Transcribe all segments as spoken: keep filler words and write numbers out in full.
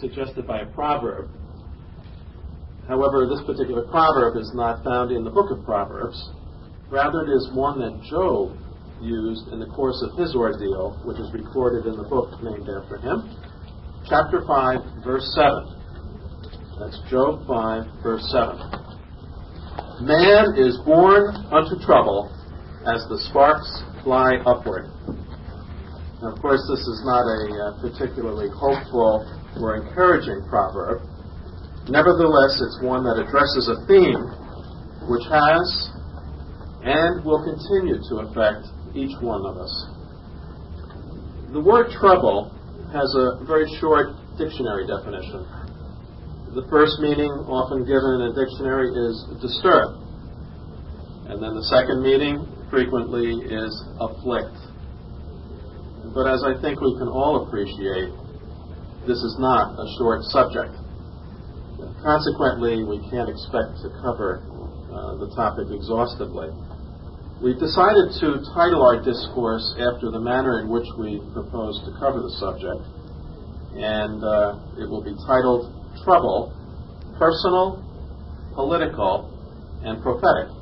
suggested by a proverb. However, this particular proverb is not found in the book of Proverbs. Rather, it is one that Job used in the course of his ordeal, which is recorded in the book named after him. Chapter five, verse seven. That's Job five, verse seven. Man is born unto trouble as the sparks fly upward. Now, of course, this is not a uh, particularly hopeful or encouraging proverb. Nevertheless, it's one that addresses a theme which has and will continue to affect each one of us. The word trouble has a very short dictionary definition. The first meaning often given in a dictionary is disturb. And then the second meaning frequently is afflict. But as I think we can all appreciate, this is not a short subject. Consequently, we can't expect to cover uh, the topic exhaustively. We've decided to title our discourse after the manner in which we propose to cover the subject, and uh, it will be titled Trouble, Personal, Political, and Prophetic.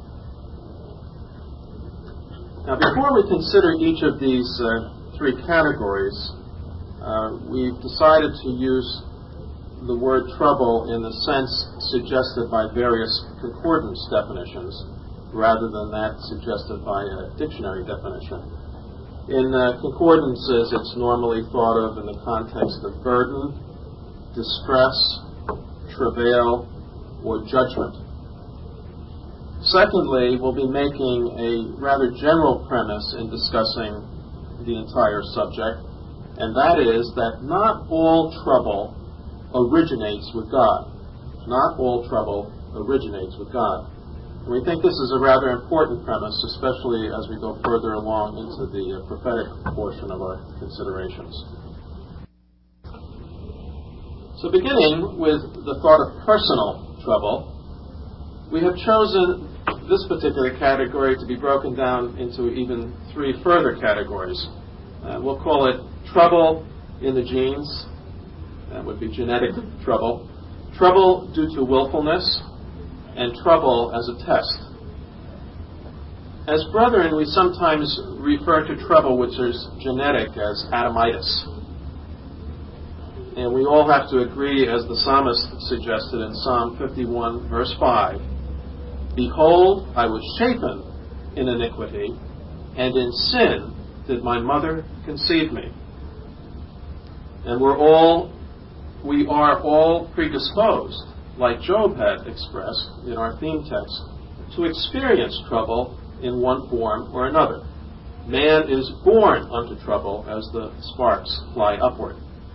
Now, before we consider each of these uh, three categories, uh, we've decided to use the word trouble in the sense suggested by various concordance definitions, rather than that suggested by a dictionary definition. In uh, concordances, it's normally thought of in the context of burden, distress, travail, or judgment. Secondly, we'll be making a rather general premise in discussing the entire subject, and that is that not all trouble originates with God. Not all trouble originates with God. And we think this is a rather important premise, especially as we go further along into the uh, prophetic portion of our considerations. So beginning with the thought of personal trouble, we have chosen this particular category to be broken down into even three further categories. Uh, we'll call it trouble in the genes. That would be genetic trouble. Trouble due to willfulness, and trouble as a test. As brethren, we sometimes refer to trouble which is genetic as Adamitis. And we all have to agree, as the psalmist suggested in Psalm fifty-one, verse five, Behold, I was shapen in iniquity, and in sin did my mother conceive me. And we're all, we are all predisposed, like Job had expressed in our theme text, to experience trouble in one form or another. Man is born unto trouble as the sparks fly upward.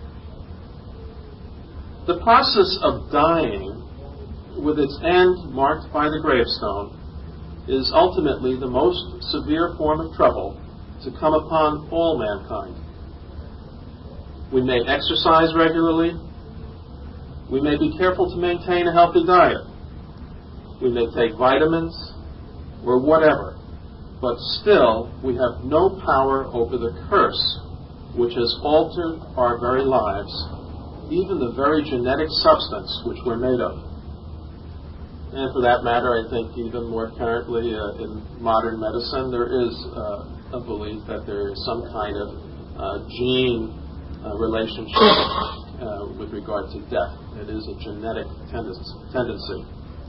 The process of dying, with its end marked by the gravestone, is ultimately the most severe form of trouble to come upon all mankind. We may exercise regularly. We may be careful to maintain a healthy diet. We may take vitamins or whatever. But still, we have no power over the curse which has altered our very lives, even the very genetic substance which we're made of. And for that matter, I think even more currently uh, in modern medicine, there is uh, a belief that there is some kind of uh, gene uh, relationship Uh, with regard to death. It is a genetic tendency.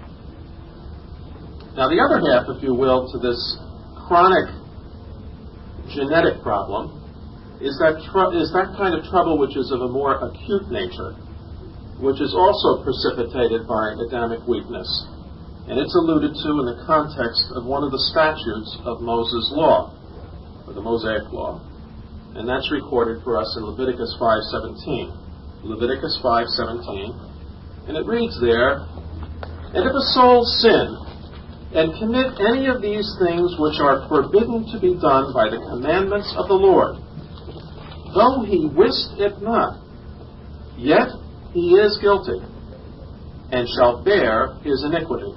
Now, the other half, if you will, to this chronic genetic problem is that tr- is that kind of trouble which is of a more acute nature, which is also precipitated by Adamic weakness. And it's alluded to in the context of one of the statutes of Moses' law, or the Mosaic law. And that's recorded for us in Leviticus five seventeen. Leviticus five seventeen, and it reads there, And if a soul sin, and commit any of these things which are forbidden to be done by the commandments of the Lord, though he wist it not, yet he is guilty, and shall bear his iniquity.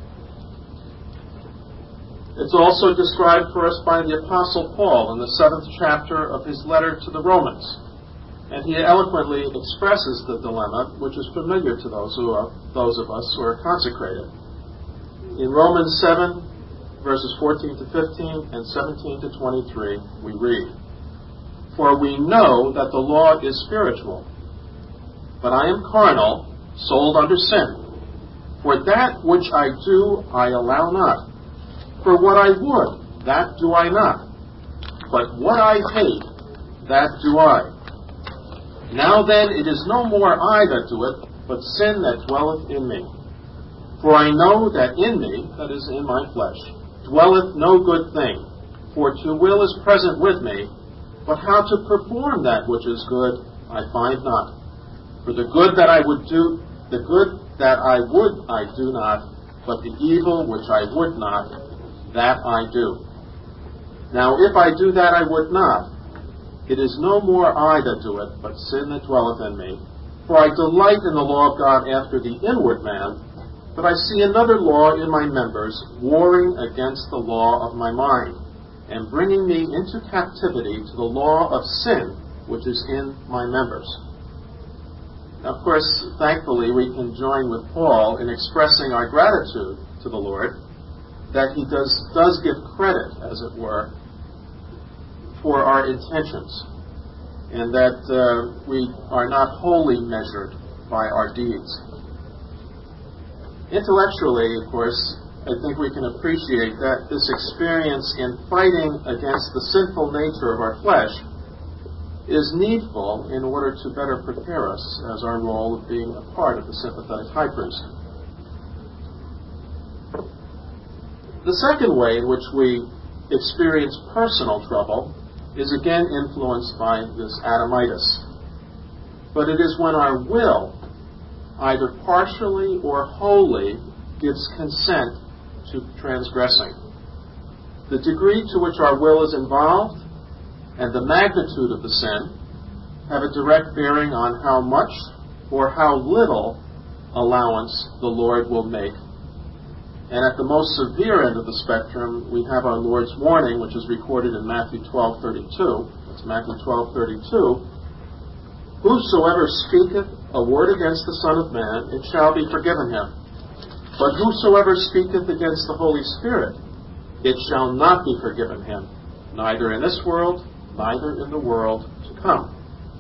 It's also described for us by the Apostle Paul in the seventh chapter of his letter to the Romans. And he eloquently expresses the dilemma, which is familiar to those who are those of us who are consecrated. In Romans seven, verses fourteen to fifteen and seventeen to twenty-three, we read, "For we know that the law is spiritual, but I am carnal, sold under sin. For that which I do, I allow not. For what I would, that do I not. But what I hate, that do I. Now then, it is no more I that do it, but sin that dwelleth in me. For I know that in me, that is, in my flesh, dwelleth no good thing. For to will is present with me, but how to perform that which is good, I find not. For the good that I would do, the good that I would I do not, but the evil which I would not, that I do. Now if I do that I would not, it is no more I that do it, but sin that dwelleth in me. For I delight in the law of God after the inward man, but I see another law in my members, warring against the law of my mind, and bringing me into captivity to the law of sin, which is in my members." Now, of course, thankfully, we can join with Paul in expressing our gratitude to the Lord that he does, does give credit, as it were, for our intentions, and that uh, we are not wholly measured by our deeds. Intellectually, of course, I think we can appreciate that this experience in fighting against the sinful nature of our flesh is needful in order to better prepare us as our role of being a part of the sympathetic high priest. The second way in which we experience personal trouble is again influenced by this Adamitis. But it is when our will, either partially or wholly, gives consent to transgressing. The degree to which our will is involved and the magnitude of the sin have a direct bearing on how much or how little allowance the Lord will make. And at the most severe end of the spectrum, we have our Lord's warning, which is recorded in Matthew twelve thirty-two. That's Matthew twelve thirty-two. "Whosoever speaketh a word against the Son of Man, it shall be forgiven him. But whosoever speaketh against the Holy Spirit, it shall not be forgiven him, neither in this world, neither in the world to come."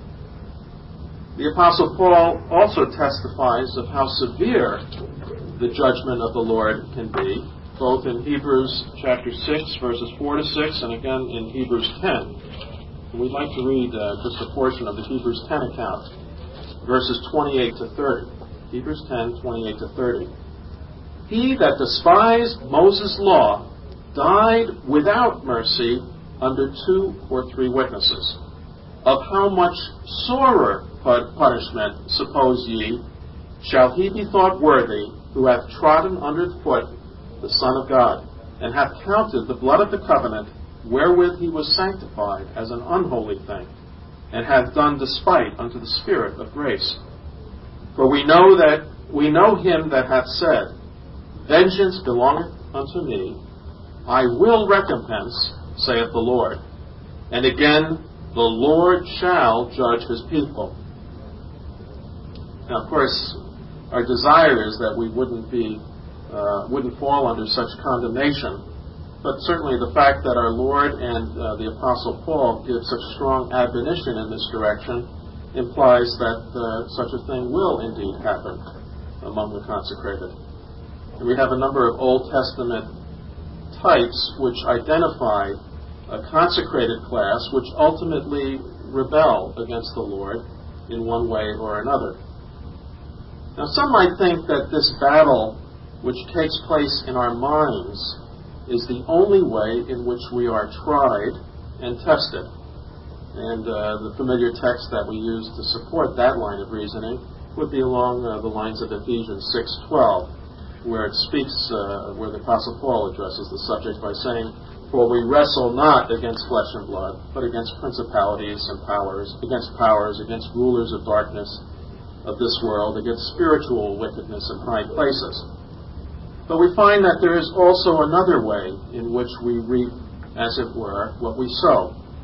The Apostle Paul also testifies of how severe the judgment of the Lord can be, both in Hebrews chapter six, verses four to six, and again in Hebrews ten. And we'd like to read uh, just a portion of the Hebrews ten account, verses twenty-eight to thirty. Hebrews ten, twenty-eight to thirty. "He that despised Moses' law died without mercy under two or three witnesses. Of how much sorer punishment, suppose ye, shall he be thought worthy, who hath trodden under foot the Son of God, and hath counted the blood of the covenant, wherewith he was sanctified, as an unholy thing, and hath done despite unto the Spirit of grace. For we know that we know him that hath said, Vengeance belongeth unto me, I will recompense, saith the Lord. And again, the Lord shall judge his people." Now, of course, our desire is that we wouldn't be, uh, wouldn't fall under such condemnation. But certainly the fact that our Lord and uh, the Apostle Paul give such strong admonition in this direction implies that uh, such a thing will indeed happen among the consecrated. And we have a number of Old Testament types which identify a consecrated class which ultimately rebel against the Lord in one way or another. Now, some might think that this battle which takes place in our minds is the only way in which we are tried and tested. And uh, the familiar text that we use to support that line of reasoning would be along uh, the lines of Ephesians six twelve, where it speaks, uh, where the Apostle Paul addresses the subject by saying, "For we wrestle not against flesh and blood, but against principalities and powers, against powers, against rulers of darkness of this world, against spiritual wickedness in high places." But we find that there is also another way in which we reap, as it were, what we sow.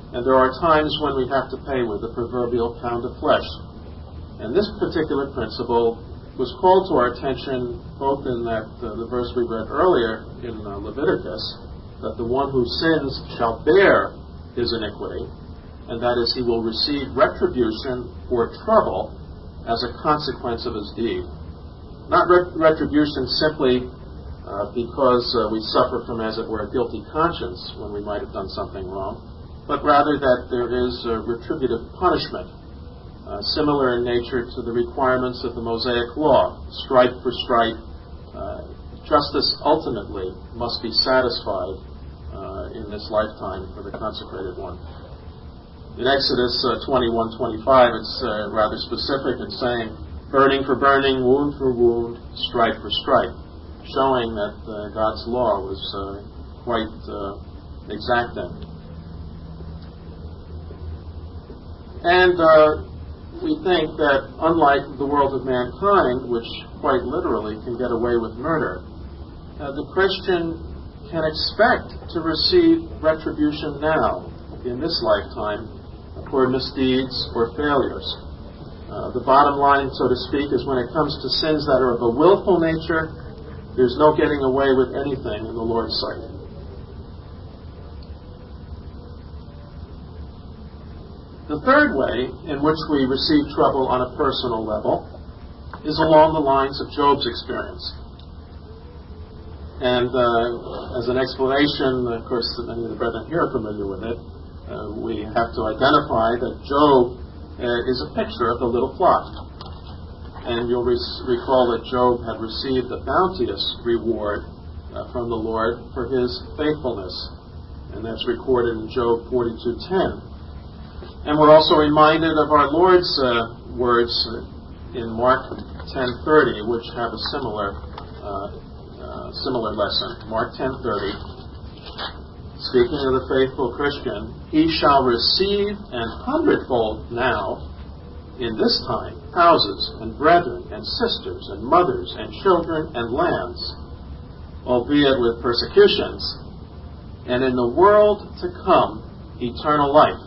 And there are times when we have to pay with the proverbial pound of flesh. And this particular principle was called to our attention both in that uh, the verse we read earlier in uh, Leviticus, that the one who sins shall bear his iniquity, and that is, he will receive retribution or trouble as a consequence of his deed. Not ret- retribution simply uh, because uh, we suffer from, as it were, a guilty conscience when we might have done something wrong, but rather that there is a retributive punishment, uh, similar in nature to the requirements of the Mosaic Law. Stripe for stripe. Uh, justice ultimately must be satisfied uh, in this lifetime for the consecrated one. In Exodus uh, twenty-one twenty-five, it's uh, rather specific in saying, burning for burning, wound for wound, stripe for stripe, showing that uh, God's law was uh, quite uh, exacting. And uh, we think that, unlike the world of mankind, which quite literally can get away with murder, uh, the Christian can expect to receive retribution now, in this lifetime, for misdeeds or failures. Uh, the bottom line, so to speak, is when it comes to sins that are of a willful nature, there's no getting away with anything in the Lord's sight. The third way in which we receive trouble on a personal level is along the lines of Job's experience. And uh, as an explanation, of course, many of the brethren here are familiar with it, uh, we have to identify that Job uh, is a picture of the little flock. And you'll re- recall that Job had received a bounteous reward uh, from the Lord for his faithfulness. And that's recorded in Job forty-two ten. And we're also reminded of our Lord's uh, words in Mark ten thirty, which have a similar uh, uh, similar lesson. Mark ten thirty, speaking of the faithful Christian, he shall receive an hundredfold now in this time houses and brethren and sisters and mothers and children and lands, albeit with persecutions, and in the world to come eternal life.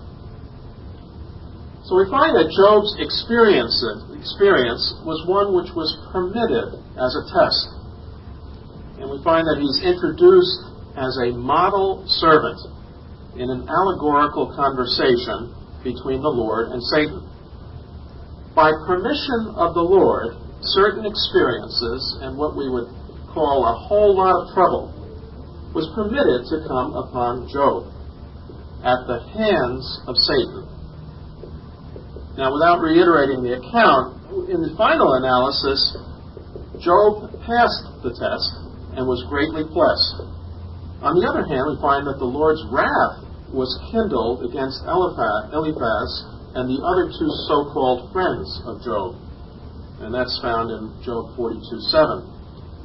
So we find that Job's experience, experience was one which was permitted as a test. And we find that he's introduced as a model servant in an allegorical conversation between the Lord and Satan. By permission of the Lord, certain experiences and what we would call a whole lot of trouble was permitted to come upon Job at the hands of Satan. Now, without reiterating the account, in the final analysis, Job passed the test and was greatly blessed. On the other hand, we find that the Lord's wrath was kindled against Eliphaz and the other two so-called friends of Job. And that's found in Job forty-two seven.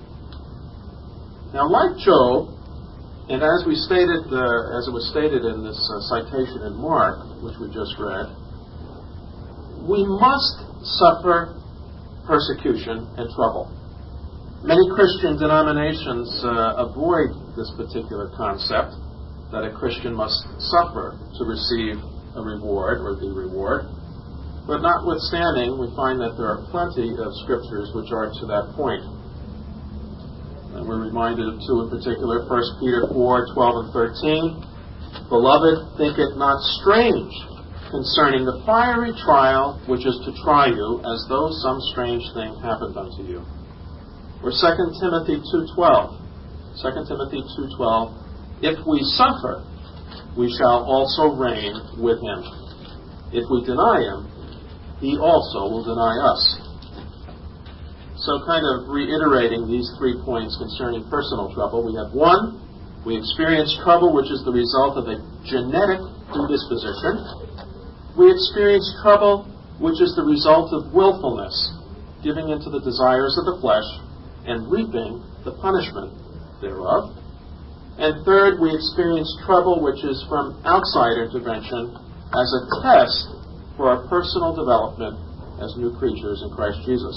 Now, like Job, and as we stated, uh, as it was stated in this uh, citation in Mark, which we just read, we must suffer persecution and trouble. Many Christian denominations uh, avoid this particular concept, that a Christian must suffer to receive a reward or the reward. But notwithstanding, we find that there are plenty of scriptures which are to that point. And we're reminded of two in particular, First Peter four twelve and thirteen. Beloved, think it not strange concerning the fiery trial which is to try you, as though some strange thing happened unto you. Or Second Timothy two twelve. Second Timothy two twelve. If we suffer, we shall also reign with him. If we deny him, he also will deny us. So kind of reiterating these three points concerning personal trouble, we have one, we experience trouble which is the result of a genetic predisposition. We experience trouble which is the result of willfulness, giving into the desires of the flesh and reaping the punishment thereof. And third, we experience trouble which is from outside intervention as a test for our personal development as new creatures in Christ Jesus.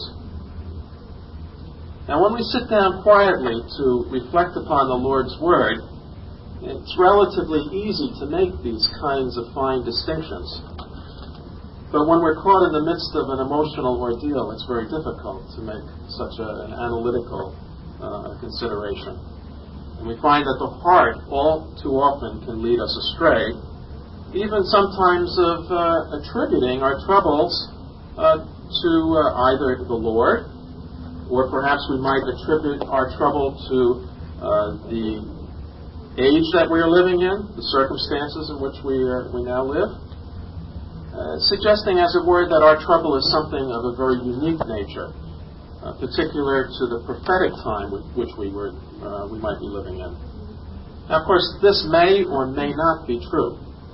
Now, when we sit down quietly to reflect upon the Lord's Word, It's relatively easy to make these kinds of fine distinctions. But when we're caught in the midst of an emotional ordeal, it's very difficult to make such a, an analytical uh, consideration. And we find that the heart all too often can lead us astray, even sometimes of uh, attributing our troubles uh, to uh, either the Lord, or perhaps we might attribute our trouble to uh, the age that we are living in, the circumstances in which we, uh, we now live, uh, suggesting, as it were, that our trouble is something of a very unique nature, uh, particular to the prophetic time with which we, were, uh, we might be living in. Now, of course, this may or may not be true.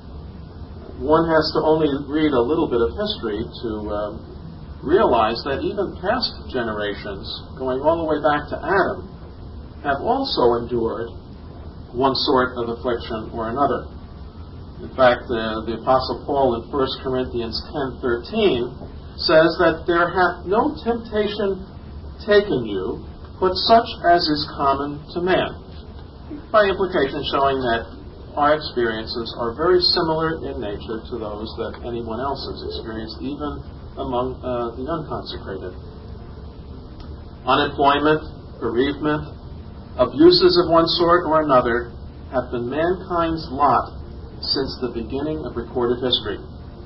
One has to only read a little bit of history to um, realize that even past generations, going all the way back to Adam, have also endured one sort of affliction or another. In fact, uh, the Apostle Paul in First Corinthians ten thirteen says that there hath no temptation taken you, but such as is common to man. By implication showing that our experiences are very similar in nature to those that anyone else has experienced, even among uh, the unconsecrated. Unemployment, bereavement, abuses of one sort or another have been mankind's lot since the beginning of recorded history.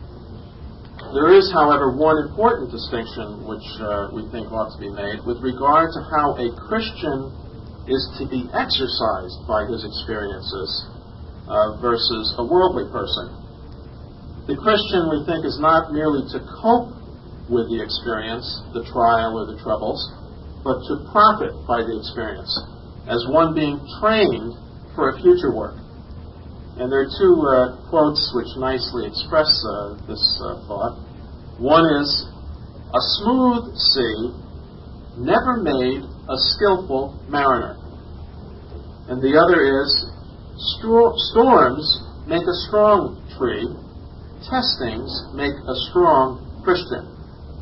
There is, however, one important distinction which uh, we think ought to be made with regard to how a Christian is to be exercised by his experiences uh, versus a worldly person. The Christian, we think, is not merely to cope with the experience, the trial or the troubles, but to profit by the experience, as one being trained for a future work. And there are two uh, quotes which nicely express uh, this uh, thought. One is, "A smooth sea never made a skillful mariner." And the other is, "Sto- storms make a strong tree, testings make a strong Christian."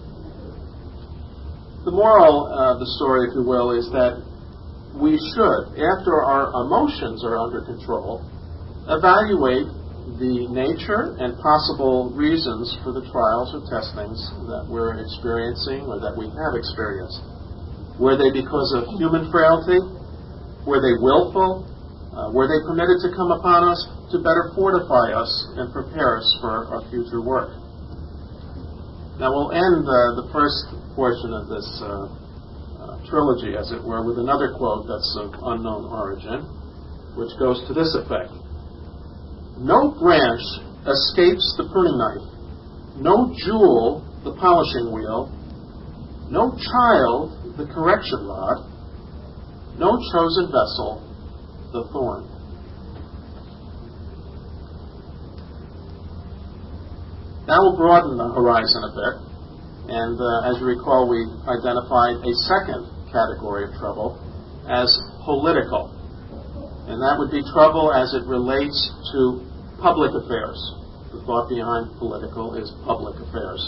The moral of uh, the story, if you will, is that we should, after our emotions are under control, evaluate the nature and possible reasons for the trials or testings that we're experiencing or that we have experienced. Were they because of human frailty? Were they willful? Uh, were they permitted to come upon us to better fortify us and prepare us for our future work? Now we'll end uh, the first portion of this uh, uh, trilogy, as it were, with another quote that's of unknown origin, which goes to this effect. "No branch escapes the pruning knife, no jewel the polishing wheel, no child the correction rod, no chosen vessel the thorn." Now we'll broaden the horizon a bit, and uh, as you recall, we identified a second category of trouble as political, and that would be trouble as it relates to public affairs. The thought behind political is public affairs.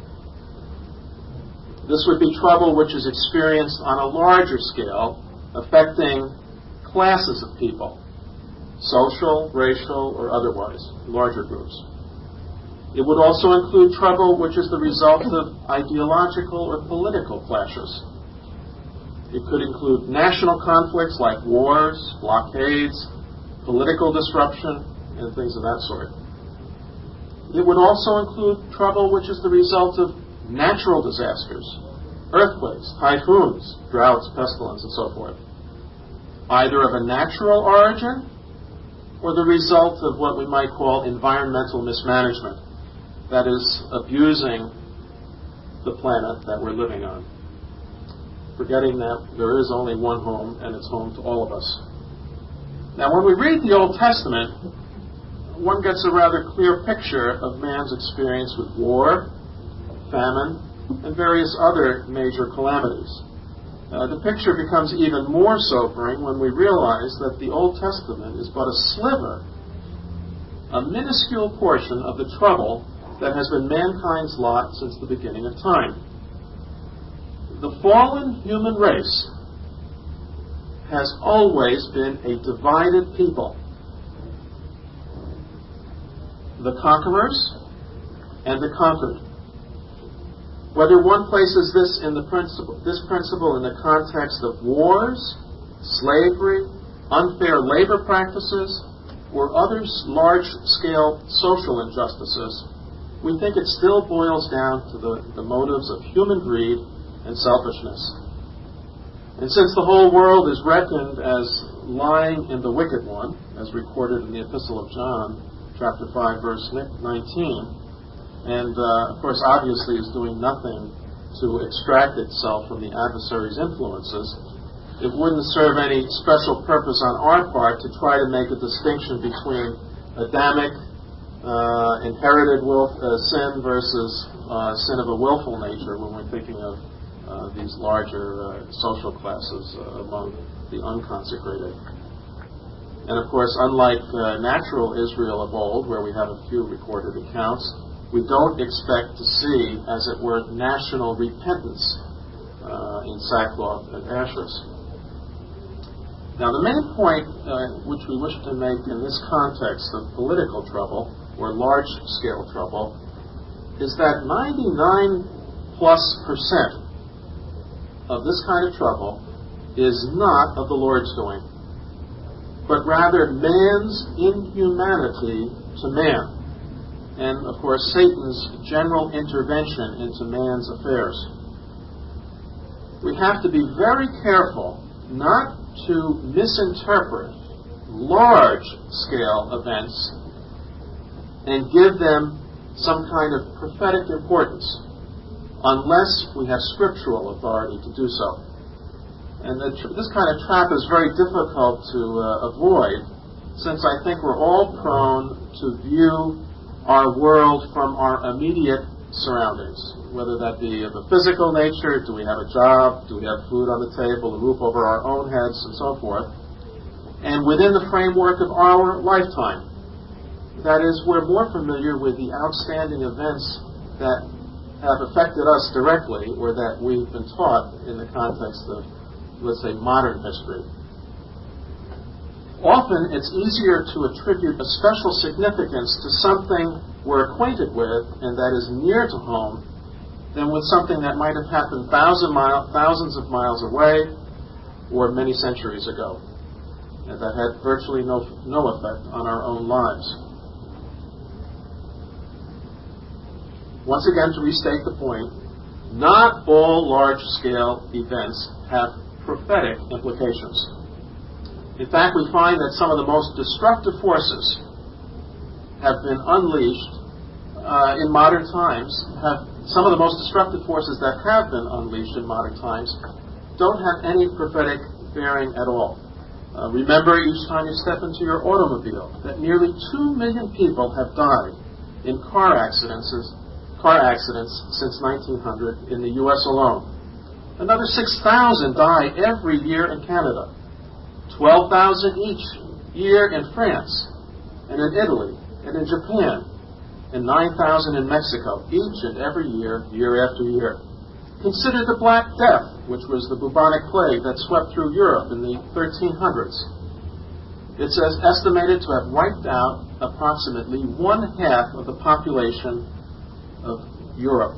This would be trouble which is experienced on a larger scale, affecting classes of people, social, racial, or otherwise, larger groups. It would also include trouble which is the result of ideological or political clashes. It could include national conflicts like wars, blockades, political disruption, and things of that sort. It would also include trouble which is the result of natural disasters, earthquakes, typhoons, droughts, pestilence, and so forth, either of a natural origin or the result of what we might call environmental mismanagement, that is, abusing the planet that we're living on, forgetting that there is only one home, and it's home to all of us. Now, when we read the Old Testament, one gets a rather clear picture of man's experience with war, famine, and various other major calamities. Uh, the picture becomes even more sobering when we realize that the Old Testament is but a sliver, a minuscule portion of the trouble that has been mankind's lot since the beginning of time. The fallen human race has always been a divided people, the conquerors and the conquered. Whether one places this in the principle, this principle in the context of wars, slavery, unfair labor practices, or other large-scale social injustices, we think it still boils down to the, the motives of human greed and selfishness. And since the whole world is reckoned as lying in the wicked one, as recorded in the Epistle of John, chapter five, verse nineteen, and, uh, of course, obviously is doing nothing to extract itself from the adversary's influences, it wouldn't serve any special purpose on our part to try to make a distinction between Adamic, uh, inherited will, uh, sin versus uh, sin of a willful nature when we're thinking of uh, these larger uh, social classes uh, among the unconsecrated. And, of course, unlike uh, natural Israel of old, where we have a few recorded accounts, we don't expect to see, as it were, national repentance uh, in sackcloth and ashes. Now, the main point uh, which we wish to make in this context of political trouble, or large-scale trouble, is that ninety-nine plus percent of this kind of trouble is not of the Lord's doing, but rather man's inhumanity to man, and, of course, Satan's general intervention into man's affairs. We have to be very careful not to misinterpret large-scale events and give them some kind of prophetic importance, unless we have scriptural authority to do so. And the, this kind of trap is very difficult to uh, avoid, since I think we're all prone to view our world from our immediate surroundings, whether that be of a physical nature, do we have a job, do we have food on the table, a roof over our own heads, and so forth, and within the framework of our lifetime. That is, we're more familiar with the outstanding events that have affected us directly, or that we've been taught in the context of, let's say, modern history. Often it's easier to attribute a special significance to something we're acquainted with and that is near to home than with something that might have happened thousand mile, thousands of miles away or many centuries ago, and that had virtually no, no effect on our own lives. Once again, to restate the point, not all large-scale events have prophetic implications. In fact, we find that some of the most destructive forces have been unleashed uh, in modern times. Have some of the most destructive forces that have been unleashed in modern times don't have any prophetic bearing at all. Uh, remember, each time you step into your automobile, that nearly two million people have died in car accidents, car accidents since nineteen hundred in the U S alone. Another six thousand die every year in Canada. twelve thousand each year in France, and in Italy, and in Japan, and nine thousand in Mexico, each and every year, year after year. Consider the Black Death, which was the bubonic plague that swept through Europe in the thirteen hundreds. It's estimated to have wiped out approximately one half of the population of Europe.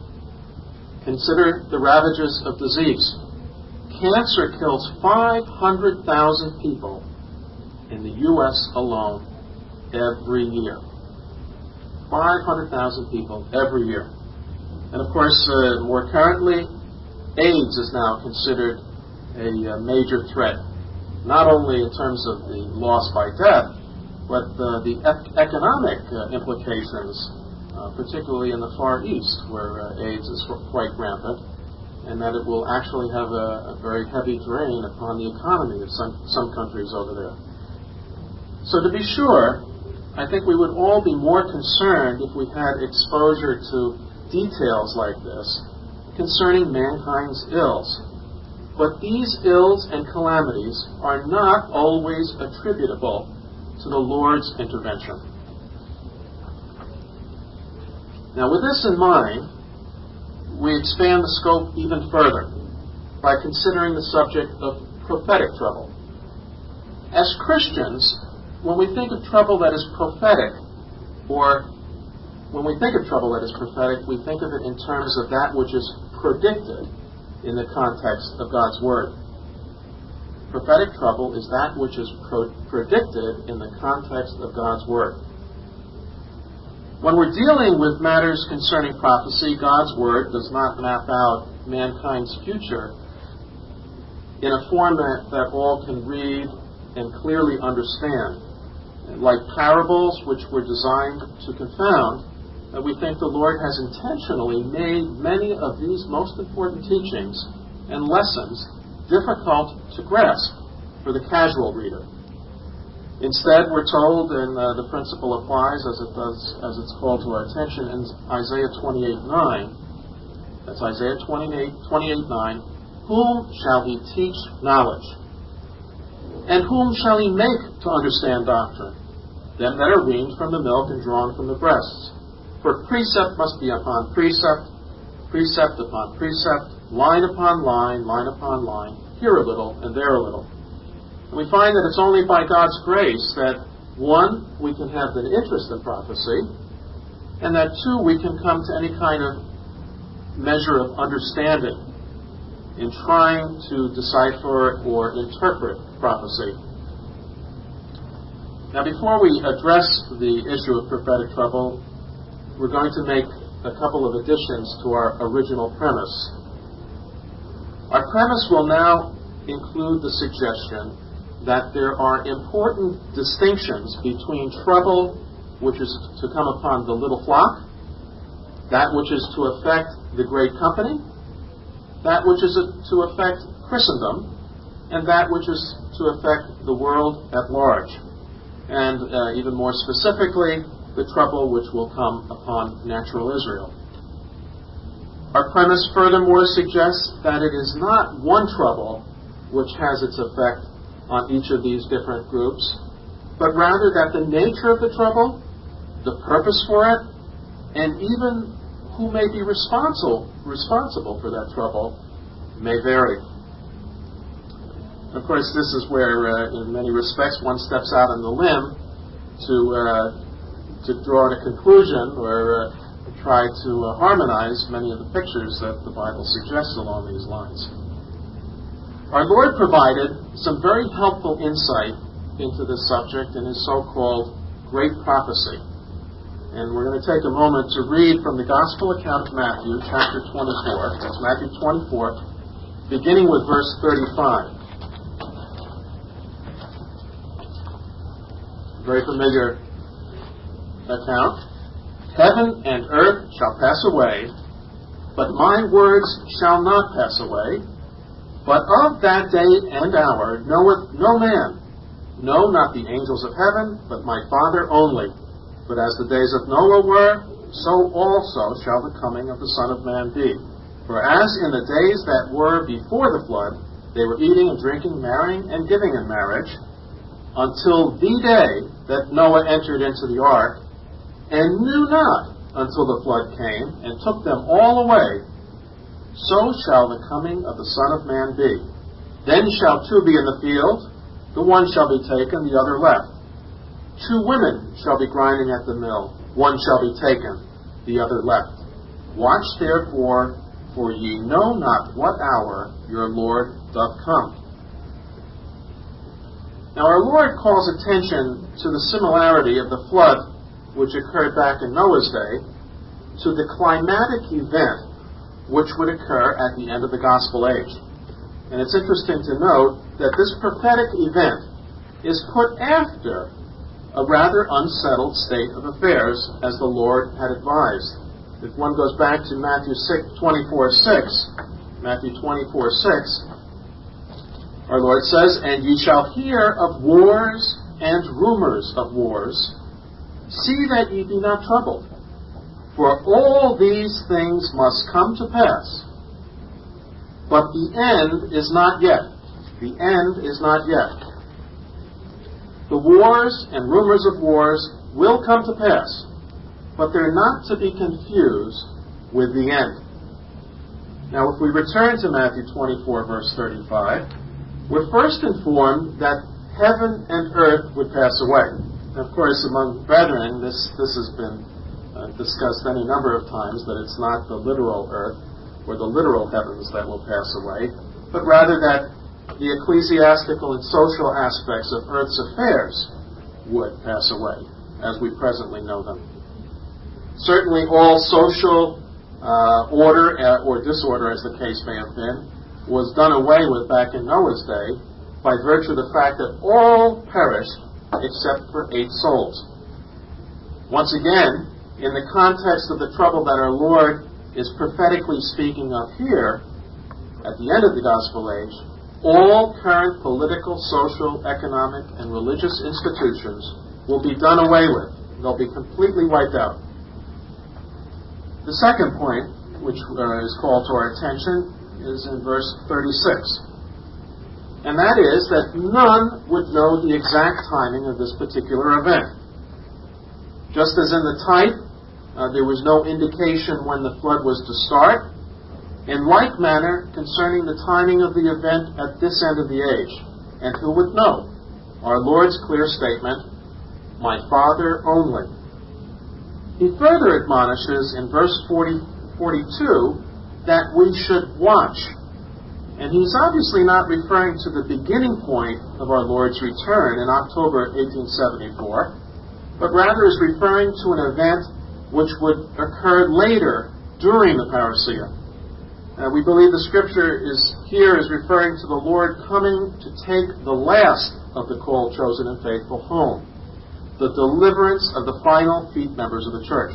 Consider the ravages of disease. Cancer kills five hundred thousand people in the U S alone every year. five hundred thousand people every year. And of course, uh, more currently, AIDS is now considered a, a major threat, not only in terms of the loss by death, but uh, the ec- economic uh, implications, uh, particularly in the Far East, where uh, AIDS is quite rampant, and that it will actually have a, a very heavy drain upon the economy of some, some countries over there. So to be sure, I think we would all be more concerned if we had exposure to details like this concerning mankind's ills. But these ills and calamities are not always attributable to the Lord's intervention. Now, with this in mind, we expand the scope even further by considering the subject of prophetic trouble. As Christians, when we think of trouble that is prophetic, Or when we think of trouble that is prophetic, we think of it in terms of that which is predicted in the context of God's Word. Prophetic trouble is that which is pro- predicted in the context of God's Word. When we're dealing with matters concerning prophecy, God's Word does not map out mankind's future in a format that all can read and clearly understand. Like parables which were designed to confound, uh, we think the Lord has intentionally made many of these most important teachings and lessons difficult to grasp for the casual reader. Instead, we're told, and uh, the principle applies as it does, as it's called to our attention in Isaiah twenty-eight nine. That's Isaiah twenty-eight nine. Whom shall he teach knowledge? And whom shall he make to understand doctrine? Them that are weaned from the milk and drawn from the breasts. For precept must be upon precept, precept upon precept, line upon line, line upon line, here a little and there a little. And we find that it's only by God's grace that, one, we can have an interest in prophecy, and that, two, we can come to any kind of measure of understanding in trying to decipher or interpret prophecy. Now, before we address the issue of prophetic trouble, we're going to make a couple of additions to our original premise. Our premise will now include the suggestion that there are important distinctions between trouble which is to come upon the little flock, that which is to affect the great company, that which is to affect Christendom, and that which is to affect the world at large. And uh, even more specifically, the trouble which will come upon natural Israel. Our premise furthermore suggests that it is not one trouble which has its effect on each of these different groups, but rather that the nature of the trouble, the purpose for it, and even who may be responsible responsible for that trouble may vary. Of course, this is where, uh, in many respects, one steps out on the limb to uh, to draw a conclusion or uh, try to uh, harmonize many of the pictures that the Bible suggests along these lines. Our Lord provided some very helpful insight into this subject in his so-called Great Prophecy. And we're going to take a moment to read from the Gospel account of Matthew, chapter twenty-four. That's Matthew twenty-four, beginning with verse thirty-five. Very familiar account. Heaven and earth shall pass away, but my words shall not pass away. But of that day and hour knoweth no man, no, not the angels of heaven, but my Father only. But as the days of Noah were, so also shall the coming of the Son of Man be. For as in the days that were before the flood, they were eating and drinking, marrying and giving in marriage, until the day that Noah entered into the ark, and knew not until the flood came and took them all away, so shall the coming of the Son of Man be. Then shall two be in the field, the one shall be taken, the other left. Two women shall be grinding at the mill, one shall be taken, the other left. Watch therefore, for ye know not what hour your Lord doth come. Now our Lord calls attention to the similarity of the flood which occurred back in Noah's day to the climatic event which would occur at the end of the gospel age. And it's interesting to note that this prophetic event is put after a rather unsettled state of affairs, as the Lord had advised. If one goes back to Matthew twenty-four six, Matthew twenty-four six, our Lord says, And ye shall hear of wars and rumors of wars. See that ye be not troubled. For all these things must come to pass. But the end is not yet. The end is not yet. The wars and rumors of wars will come to pass, but they're not to be confused with the end. Now, if we return to Matthew twenty-four, verse thirty-five, we're first informed that heaven and earth would pass away. Of course, among brethren, this, this has been uh, discussed any number of times, that it's not the literal earth or the literal heavens that will pass away, but rather that the ecclesiastical and social aspects of earth's affairs would pass away, as we presently know them. Certainly all social uh, order uh, or disorder, as the case may have been, was done away with back in Noah's day by virtue of the fact that all perished except for eight souls. Once again, in the context of the trouble that our Lord is prophetically speaking of here, at the end of the gospel age, all current political, social, economic, and religious institutions will be done away with. They'll be completely wiped out. The second point, which uh, is called to our attention, is in verse thirty-six. And that is that none would know the exact timing of this particular event. Just as in the type, uh, there was no indication when the flood was to start, in like manner, concerning the timing of the event at this end of the age. And who would know? Our Lord's clear statement, "My Father only." He further admonishes in verse forty, forty-two that we should watch. And he's obviously not referring to the beginning point of our Lord's return in October eighteen seventy-four, but rather is referring to an event which would occur later during the parousia. Uh, we believe the scripture is here is referring to the Lord coming to take the last of the called, chosen, and faithful home, the deliverance of the final feet members of the church.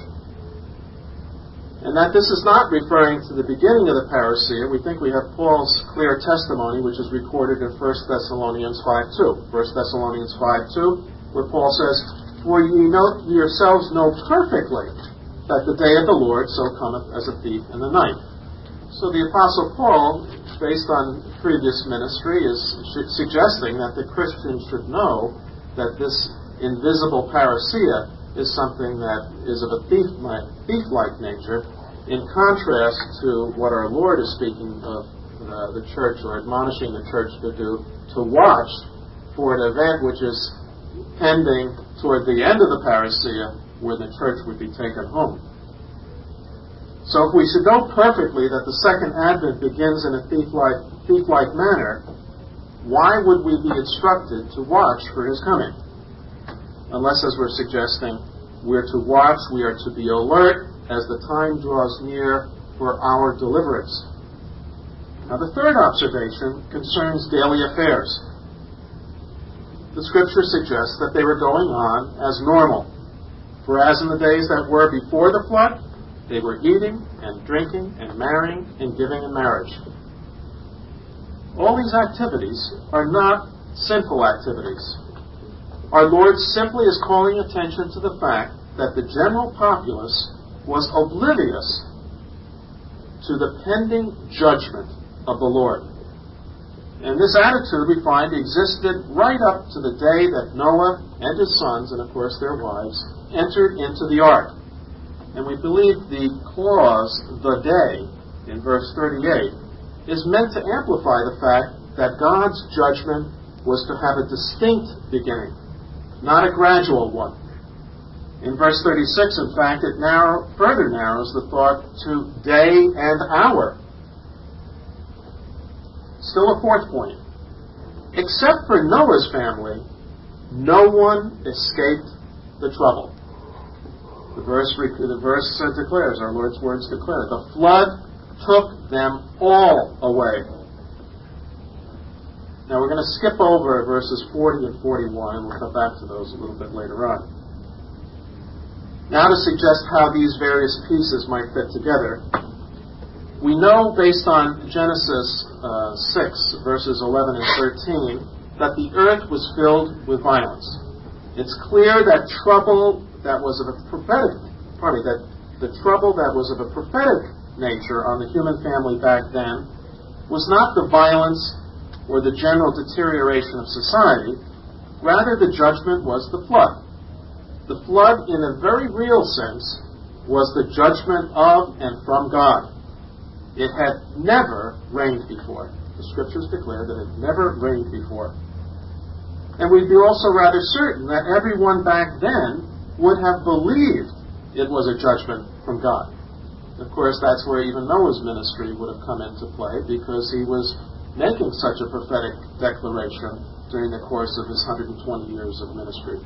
And that this is not referring to the beginning of the parousia. We think we have Paul's clear testimony, which is recorded in First Thessalonians five two. First Thessalonians five two, where Paul says, "For ye know, yourselves know perfectly that the day of the Lord so cometh as a thief in the night." So the Apostle Paul, based on previous ministry, is suggesting that the Christian should know that this invisible parousia is something that is of a thief-like nature, in contrast to what our Lord is speaking of uh, the church, or admonishing the church to do, to watch for an event which is pending toward the end of the parousia, where the church would be taken home. So if we should know perfectly that the second advent begins in a thief-like, thief-like manner, why would we be instructed to watch for his coming? Unless, as we're suggesting, we're to watch, we are to be alert as the time draws near for our deliverance. Now, the third observation concerns daily affairs. The scripture suggests that they were going on as normal. For as in the days that were before the flood, they were eating and drinking and marrying and giving in marriage. All these activities are not sinful activities. Our Lord simply is calling attention to the fact that the general populace was oblivious to the pending judgment of the Lord. And this attitude, we find, existed right up to the day that Noah and his sons, and of course their wives, entered into the ark. And we believe the clause, "the day," in verse thirty-eight, is meant to amplify the fact that God's judgment was to have a distinct beginning, not a gradual one. In verse thirty-six, in fact, it narrow, further narrows the thought to day and hour. Still a fourth point. Except for Noah's family, no one escaped the trouble. The verse, the verse declares, our Lord's words declare, the flood took them all away. Now we're going to skip over verses forty and forty-one, and we'll come back to those a little bit later on. Now to suggest how these various pieces might fit together, we know based on Genesis uh, six, verses eleven and thirteen, that the earth was filled with violence. It's clear that trouble that was of a prophetic, pardon me, that the trouble that was of a prophetic nature on the human family back then was not the violence or the general deterioration of society. Rather, the judgment was the flood. The flood, in a very real sense, was the judgment of and from God. It had never rained before. The scriptures declare that it never rained before. And we'd be also rather certain that everyone back then would have believed it was a judgment from God. Of course, that's where even Noah's ministry would have come into play, because he was making such a prophetic declaration during the course of his one hundred twenty years of ministry.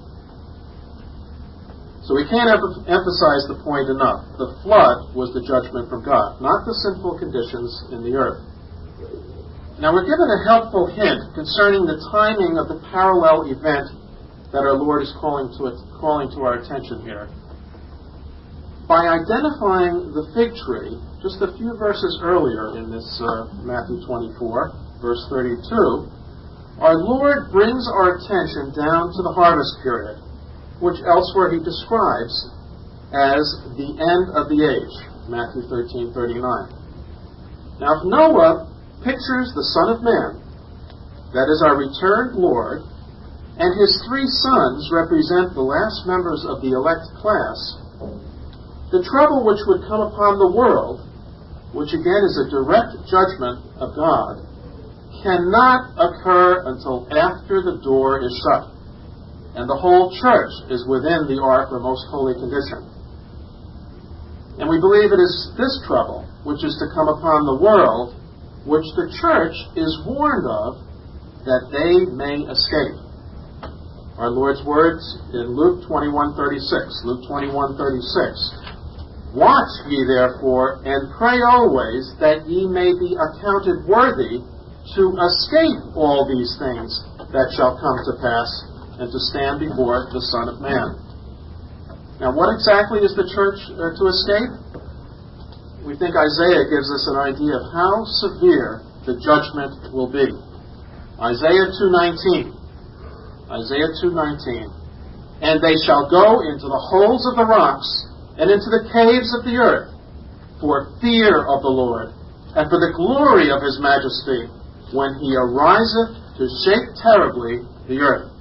So we can't em- emphasize the point enough. The flood was the judgment from God, not the sinful conditions in the earth. Now we're given a helpful hint concerning the timing of the parallel event that our Lord is calling to, calling to our attention here. By identifying the fig tree, just a few verses earlier in this uh, Matthew twenty-four, verse thirty-two, our Lord brings our attention down to the harvest period, which elsewhere he describes as the end of the age, Matthew thirteen thirty-nine. Now, if Noah pictures the Son of Man, that is our returned Lord, and his three sons represent the last members of the elect class, the trouble which would come upon the world, which again is a direct judgment of God, cannot occur until after the door is shut and the whole church is within the ark or most holy condition. And we believe it is this trouble which is to come upon the world, which the church is warned of, that they may escape. Our Lord's words in Luke twenty-one thirty-six. Luke twenty-one thirty-six. Watch ye therefore, and pray always, that ye may be accounted worthy to escape all these things that shall come to pass, and to stand before the Son of Man. Now, what exactly is the church uh, to escape? We think Isaiah gives us an idea of how severe the judgment will be. Isaiah two nineteen. Isaiah two nineteen. And they shall go into the holes of the rocks, and into the caves of the earth, for fear of the Lord, and for the glory of his majesty, when he ariseth to shake terribly the earth.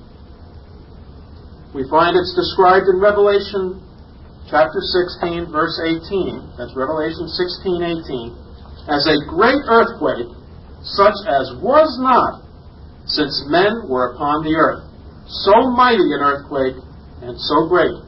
We find it's described in Revelation chapter sixteen, verse eighteen, that's Revelation sixteen eighteen, as a great earthquake, such as was not since men were upon the earth. So mighty an earthquake, and so great.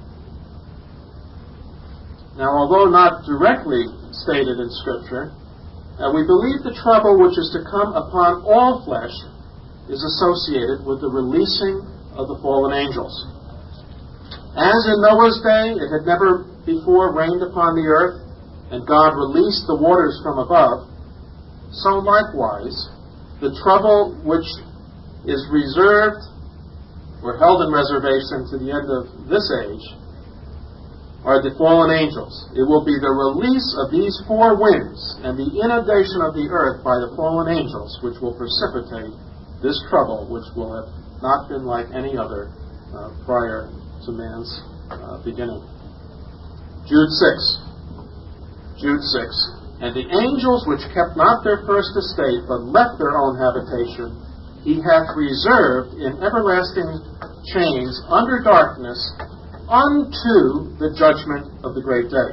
Now, although not directly stated in Scripture, uh, we believe the trouble which is to come upon all flesh is associated with the releasing of the fallen angels. As in Noah's day, it had never before rained upon the earth, and God released the waters from above, so likewise, the trouble which is reserved or held in reservation to the end of this age are the fallen angels. It will be the release of these four winds and the inundation of the earth by the fallen angels which will precipitate this trouble, which will have not been like any other uh, prior to man's uh, beginning. Jude six. Jude six. And the angels which kept not their first estate, but left their own habitation, he hath reserved in everlasting chains under darkness, unto the judgment of the great day.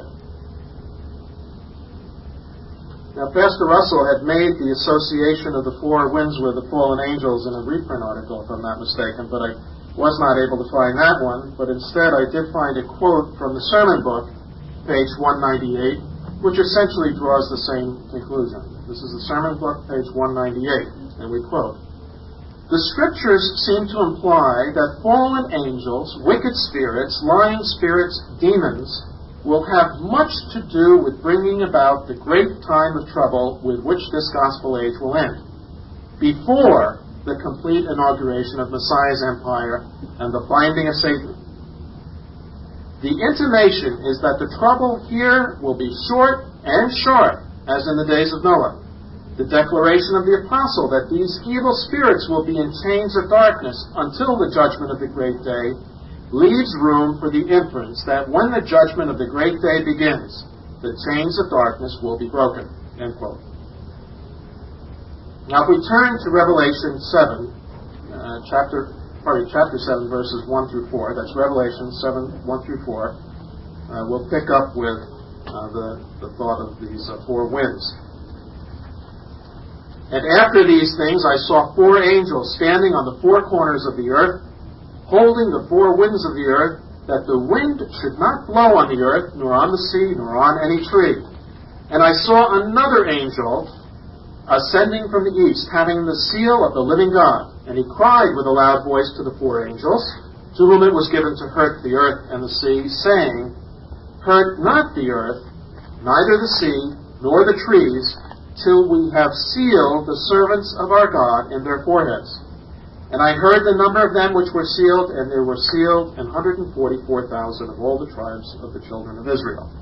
Now, Pastor Russell had made the association of the four winds with the fallen angels in a reprint article, if I'm not mistaken, but I was not able to find that one. But instead, I did find a quote from the sermon book, page one ninety-eight, which essentially draws the same conclusion. This is the sermon book, page one ninety-eight, and we quote, "The Scriptures seem to imply that fallen angels, wicked spirits, lying spirits, demons, will have much to do with bringing about the great time of trouble with which this gospel age will end, before the complete inauguration of Messiah's empire and the binding of Satan. The intimation is that the trouble here will be short and sharp, as in the days of Noah. The declaration of the apostle that these evil spirits will be in chains of darkness until the judgment of the great day leaves room for the inference that when the judgment of the great day begins, the chains of darkness will be broken." End quote. Now, if we turn to Revelation seven, uh, chapter, pardon, chapter seven, verses one through four, that's Revelation seven, one through four, uh, we'll pick up with uh, the, the thought of these uh, four winds. And after these things I saw four angels standing on the four corners of the earth, holding the four winds of the earth, that the wind should not blow on the earth, nor on the sea, nor on any tree. And I saw another angel ascending from the east, having the seal of the living God. And he cried with a loud voice to the four angels, to whom it was given to hurt the earth and the sea, saying, Hurt not the earth, neither the sea, nor the trees, till we have sealed the servants of our God in their foreheads. And I heard the number of them which were sealed, and there were sealed an hundred and forty-four thousand of all the tribes of the children of Israel.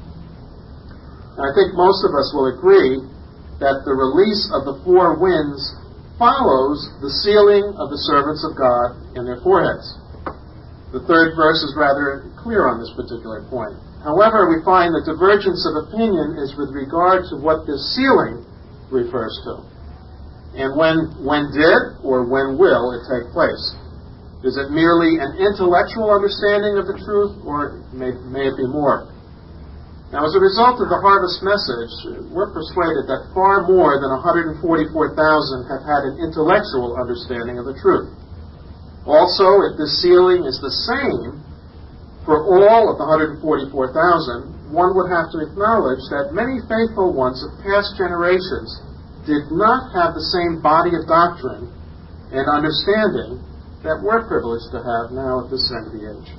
And I think most of us will agree that the release of the four winds follows the sealing of the servants of God in their foreheads. The third verse is rather clear on this particular point. However, we find the divergence of opinion is with regard to what this sealing refers to. And when, when did or when will it take place? Is it merely an intellectual understanding of the truth, or may, may it be more? Now, as a result of the harvest message, we're persuaded that far more than one hundred forty-four thousand have had an intellectual understanding of the truth. Also, if this sealing is the same for all of the one hundred forty-four thousand, one would have to acknowledge that many faithful ones of past generations did not have the same body of doctrine and understanding that we're privileged to have now at this end of the age.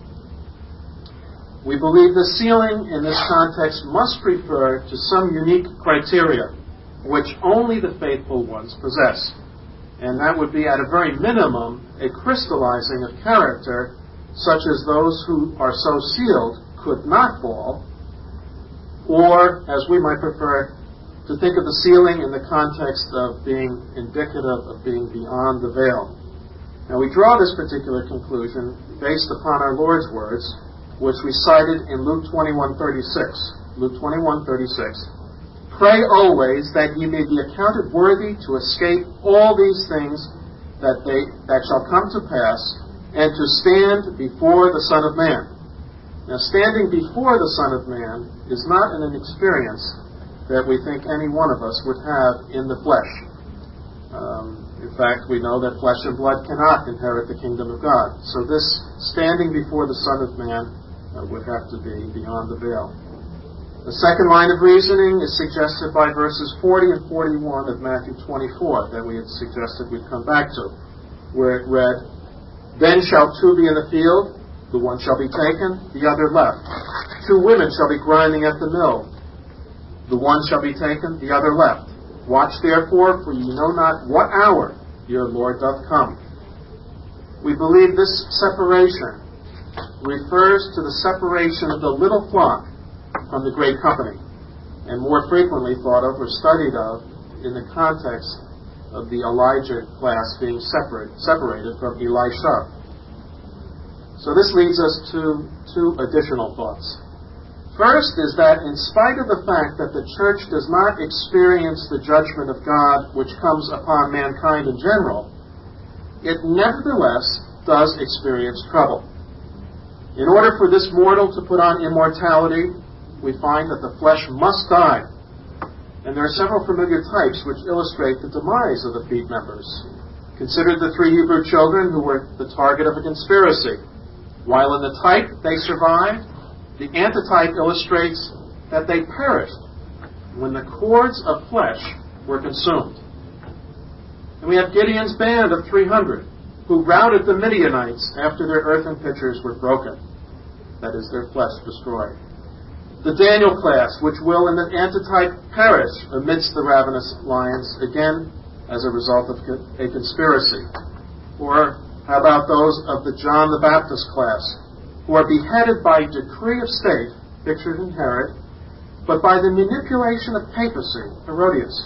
We believe the sealing in this context must refer to some unique criteria which only the faithful ones possess. And that would be, at a very minimum, a crystallizing of character such as those who are so sealed could not fall, or, as we might prefer, to think of the sealing in the context of being indicative of being beyond the veil. Now, we draw this particular conclusion based upon our Lord's words, which we cited in Luke twenty-one thirty-six. Luke twenty-one thirty-six. Pray always that ye may be accounted worthy to escape all these things that they that shall come to pass, and to stand before the Son of Man. Now, standing before the Son of Man is not an experience that we think any one of us would have in the flesh. Um, in fact, we know that flesh and blood cannot inherit the kingdom of God. So this standing before the Son of Man uh, would have to be beyond the veil. The second line of reasoning is suggested by verses forty and forty-one of Matthew twenty-four that we had suggested we'd come back to, where it read, Then shall two be in the field, the one shall be taken, the other left. Two women shall be grinding at the mill, the one shall be taken, the other left. Watch therefore, for ye know not what hour your Lord doth come. We believe this separation refers to the separation of the little flock from the great company, and more frequently thought of or studied of in the context of the Elijah class being separate, separated from Elisha. So this leads us to two additional thoughts. First is that in spite of the fact that the church does not experience the judgment of God which comes upon mankind in general, it nevertheless does experience trouble. In order for this mortal to put on immortality, we find that the flesh must die. And there are several familiar types which illustrate the demise of the feet members. Consider the three Hebrew children who were the target of a conspiracy. While in the type they survived, the antitype illustrates that they perished when the cords of flesh were consumed. And we have Gideon's band of three hundred who routed the Midianites after their earthen pitchers were broken. That is, their flesh destroyed. The Daniel class, which will in the antitype perish amidst the ravenous lions, again as a result of a conspiracy. Or how about those of the John the Baptist class, who are beheaded by decree of state, pictured in Herod, but by the manipulation of papacy, Herodias.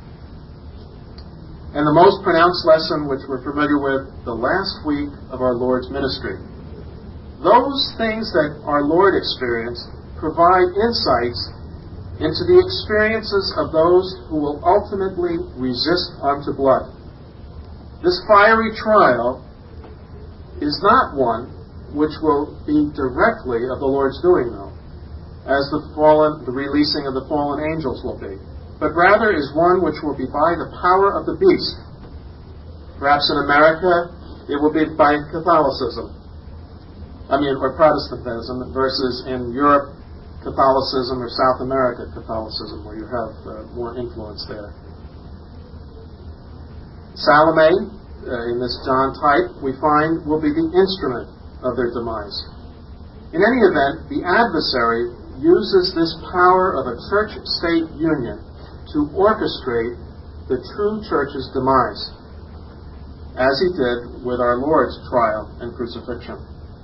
And the most pronounced lesson which we're familiar with, the last week of our Lord's ministry. Those things that our Lord experienced provide insights into the experiences of those who will ultimately resist unto blood. This fiery trial is not one which will be directly of the Lord's doing, though, as the fallen, the releasing of the fallen angels will be. but rather is one which will be by the power of the beast. Perhaps in America, it will be by Catholicism. I mean, or Protestantism, versus in Europe, Catholicism, or South America, Catholicism, where you have uh, more influence there. Salome, uh, in this John type, we find will be the instrument of their demise. In any event, the adversary uses this power of a church-state union to orchestrate the true church's demise, as he did with our Lord's trial and crucifixion.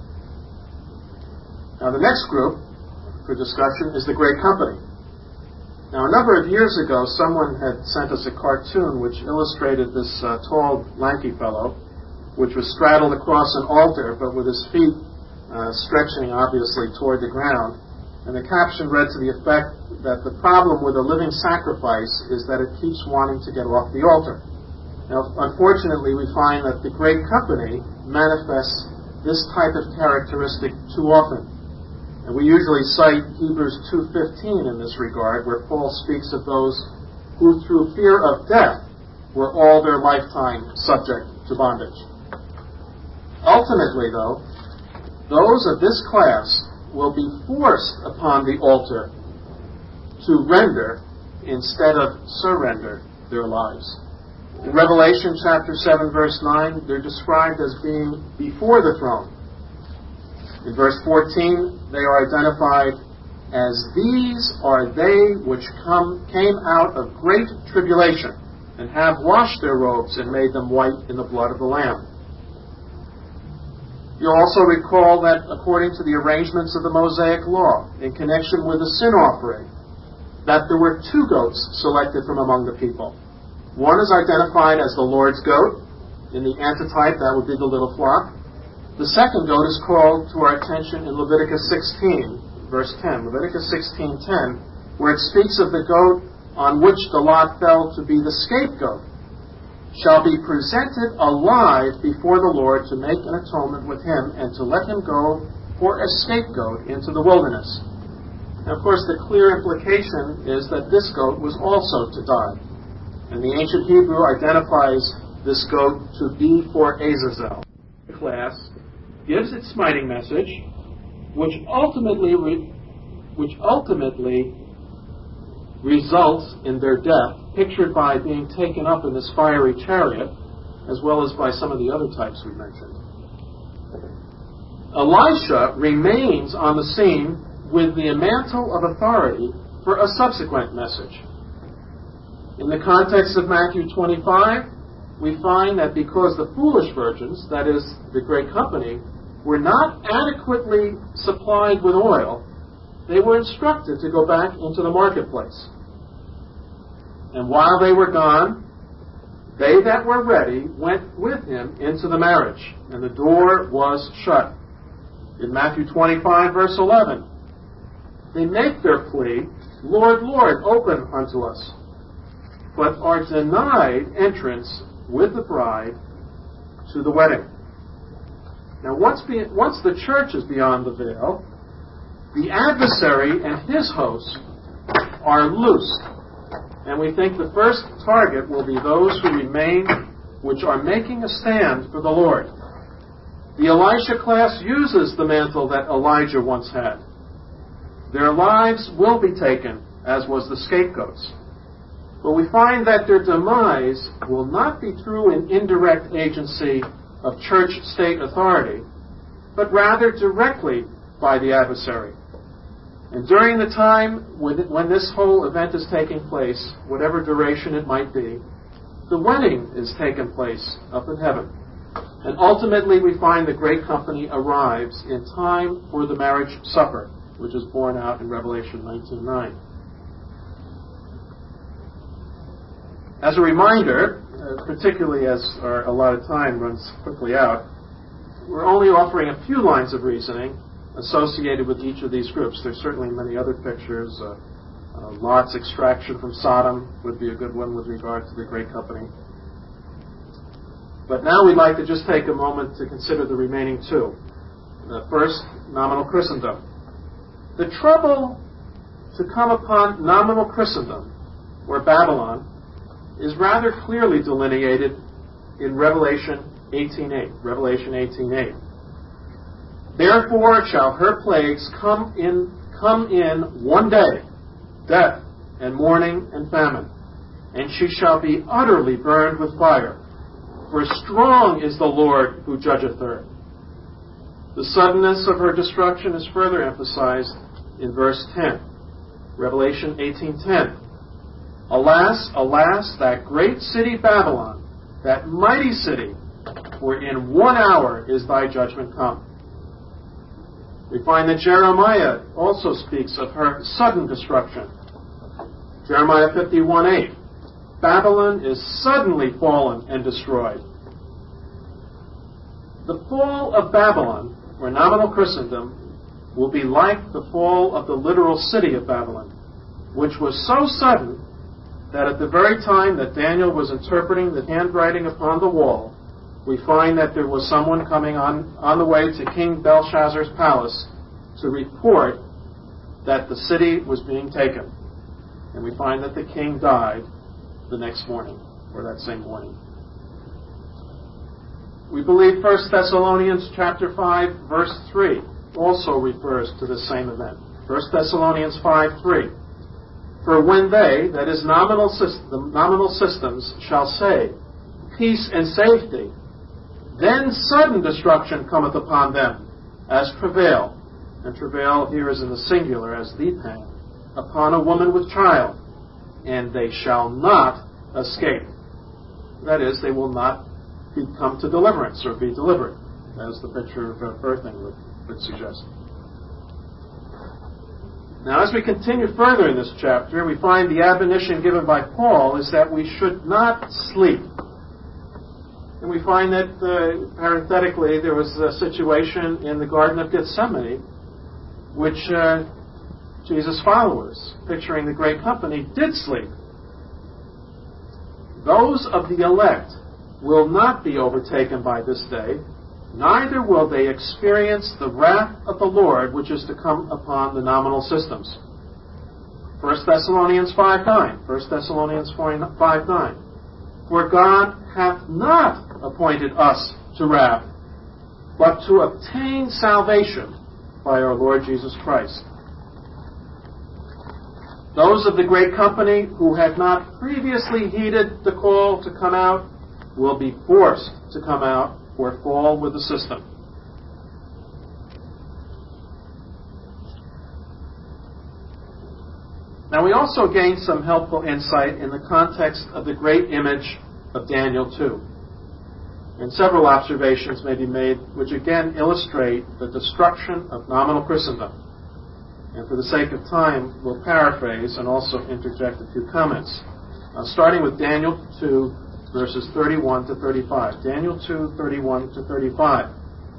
Now, the next group for discussion is the Great Company. Now, a number of years ago, someone had sent us a cartoon which illustrated this uh, tall, lanky fellow, which was straddled across an altar, but with his feet uh, stretching, obviously, toward the ground. And the caption read to the effect that the problem with a living sacrifice is that it keeps wanting to get off the altar. Now, unfortunately, we find that the Great Company manifests this type of characteristic too often. And we usually cite Hebrews two fifteen in this regard, where Paul speaks of those who through fear of death were all their lifetime subject to bondage. Ultimately, though, those of this class will be forced upon the altar to render instead of surrender their lives. In Revelation chapter seven, verse nine, they're described as being before the throne. In verse fourteen, they are identified as these are they which come came out of great tribulation and have washed their robes and made them white in the blood of the Lamb. You'll also recall that according to the arrangements of the Mosaic Law, in connection with the sin offering, that there were two goats selected from among the people. One is identified as the Lord's goat. In the antitype, that would be the little flock. The second goat is called to our attention in Leviticus sixteen, verse ten. Leviticus sixteen ten, where it speaks of the goat on which the lot fell to be the scapegoat, shall be presented alive before the Lord to make an atonement with him and to let him go for a scapegoat into the wilderness. Now, of course, the clear implication is that this goat was also to die. And the ancient Hebrew identifies this goat to be for Azazel. The class gives its smiting message, which ultimately, re- which ultimately results in their death, pictured by being taken up in this fiery chariot, as well as by some of the other types we mentioned. Elisha remains on the scene with the mantle of authority for a subsequent message. In the context of Matthew twenty-five, we find that because the foolish virgins, that is, the Great Company, were not adequately supplied with oil, they were instructed to go back into the marketplace. And while they were gone, they that were ready went with him into the marriage, and the door was shut. In Matthew twenty-five, verse eleven, they make their plea, Lord, Lord, open unto us, but are denied entrance with the bride to the wedding. Now, once, be, once the church is beyond the veil, the adversary and his hosts are loosed. And we think the first target will be those who remain, which are making a stand for the Lord. The Elisha class uses the mantle that Elijah once had. Their lives will be taken, as was the scapegoats. But we find that their demise will not be through an indirect agency of church-state authority, but rather directly by the adversary. And during the time when this whole event is taking place, whatever duration it might be, the wedding is taking place up in heaven. And ultimately we find the Great Company arrives in time for the marriage supper, which is borne out in Revelation nineteen nine. As a reminder, uh, particularly as our allotted time runs quickly out, we're only offering a few lines of reasoning associated with each of these groups. There's certainly many other pictures. Uh, uh, Lot's extraction from Sodom would be a good one with regard to the Great Company. But now we'd like to just take a moment to consider the remaining two. Uh, first, nominal Christendom. The trouble to come upon nominal Christendom or Babylon, is rather clearly delineated in Revelation eighteen eight. Revelation eighteen eight. Therefore shall her plagues come in, come in one day, death and mourning and famine, and she shall be utterly burned with fire. For strong is the Lord who judgeth her. The suddenness of her destruction is further emphasized in verse ten. Revelation eighteen ten. Alas, alas, that great city Babylon, that mighty city, for in one hour is thy judgment come. We find that Jeremiah also speaks of her sudden destruction. Jeremiah fifty-one eight. Babylon is suddenly fallen and destroyed. The fall of Babylon, or nominal Christendom, will be like the fall of the literal city of Babylon, which was so sudden that at the very time that Daniel was interpreting the handwriting upon the wall, we find that there was someone coming on, on the way to King Belshazzar's palace to report that the city was being taken. And we find that the king died the next morning, or that same morning. We believe First Thessalonians chapter five, verse three also refers to the same event. First Thessalonians five three. For when they, that is nominal, system, nominal systems, shall say, peace and safety, then sudden destruction cometh upon them, as travail, and travail here is in the singular as the pang, upon a woman with child, and they shall not escape. That is, they will not be, come to deliverance or be delivered, as the picture of uh, birthing would, would suggest. Now, as we continue further in this chapter, we find the admonition given by Paul is that we should not sleep. And we find that, uh, parenthetically, there was a situation in the Garden of Gethsemane which uh, Jesus' followers, picturing the great company, did sleep. Those of the elect will not be overtaken by this day, neither will they experience the wrath of the Lord which is to come upon the nominal systems. First Thessalonians five nine. First Thessalonians five nine. For God hath not appointed us to wrath, but to obtain salvation by our Lord Jesus Christ. Those of the great company who had not previously heeded the call to come out will be forced to come out or fall with the system. Now, we also gain some helpful insight in the context of the great image of Daniel two. And several observations may be made which again illustrate the destruction of nominal Christendom. And for the sake of time, we'll paraphrase and also interject a few comments. Uh, starting with Daniel two, verses thirty-one to thirty-five. Daniel two, thirty-one to thirty-five.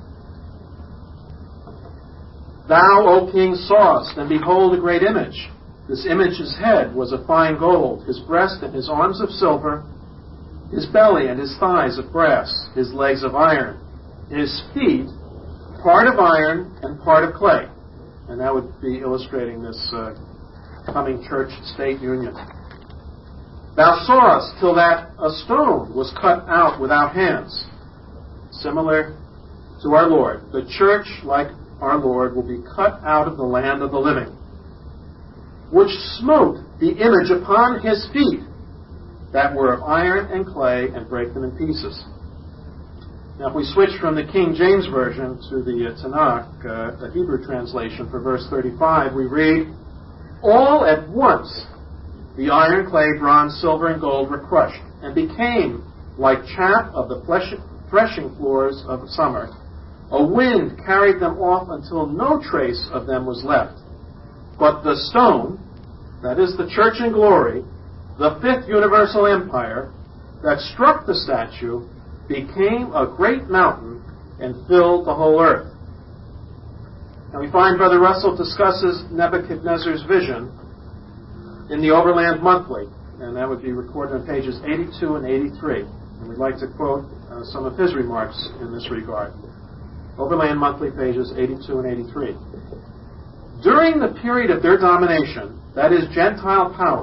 Thou, O king, sawest, and behold a great image. This image's head was of fine gold, his breast and his arms of silver, his belly and his thighs of brass, his legs of iron, his feet part of iron and part of clay. And that would be illustrating this uh, coming church-state union. Thou sawest till that a stone was cut out without hands. Similar to our Lord. The church, like our Lord, will be cut out of the land of the living, which smote the image upon his feet that were of iron and clay, and brake them in pieces. Now, if we switch from the King James Version to the uh, Tanakh, uh, the Hebrew translation for verse thirty-five, we read, all at once the iron, clay, bronze, silver, and gold were crushed, and became like chaff of the flesh, threshing floors of summer. A wind carried them off until no trace of them was left. But the stone, that is the church in glory, the fifth universal empire, that struck the statue, became a great mountain and filled the whole earth. Now we find Brother Russell discusses Nebuchadnezzar's vision in the Overland Monthly, and that would be recorded on pages eighty-two and eighty-three. And we'd like to quote uh, some of his remarks in this regard. Overland Monthly, pages eighty-two and eighty-three. During the period of their domination, that is, Gentile powers,